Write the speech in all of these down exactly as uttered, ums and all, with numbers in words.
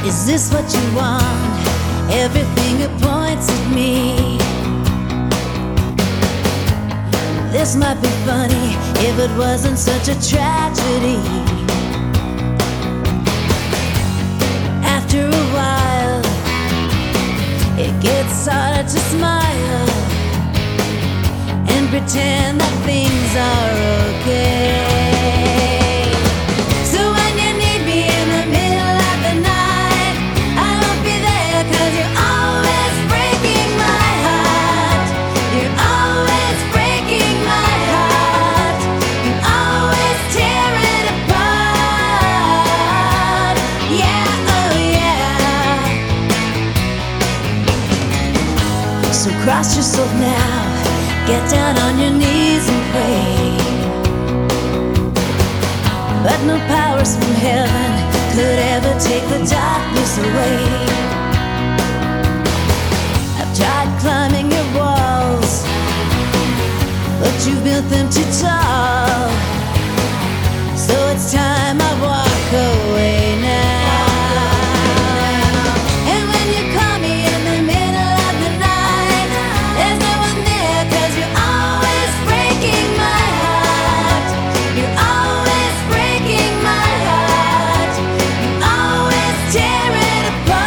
Is this what you want? Everything it points at me. This might be funny if it wasn't such a tragedy. After a while, it gets harder to smile and pretend that things are okay. So when you need me in the middle of the night, I won't be there, 'cause you're always breaking my heart. You're always breaking my heart. You always tear it apart. Yeah, oh yeah. So cross yourself now, get down on your knees and pray. But no powers from heaven could ever take the darkness away. I've tried climbing your walls, but you built them too tall. So it's time I walk away now. And when you call me in the middle of the night, there's no one there, 'cause you're always breaking my heart. You're always breaking my heart. You always tear it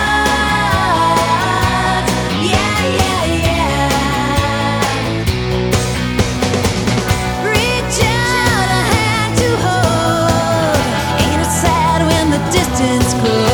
apart. Yeah, yeah, yeah. Reach out a hand to hold. Ain't it sad when the distance grows?